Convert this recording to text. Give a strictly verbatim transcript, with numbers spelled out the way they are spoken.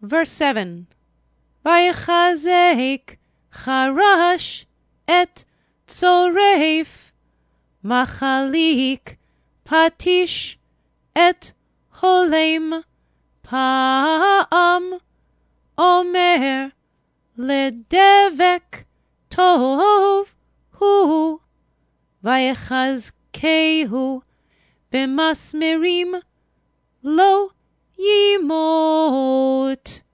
Verse seven. ויחזק חרש את צורף, מחליק פטיש את הולם, פעם אומר לדבק טוב הוא, ויחזקהו במסמרים לא ימות.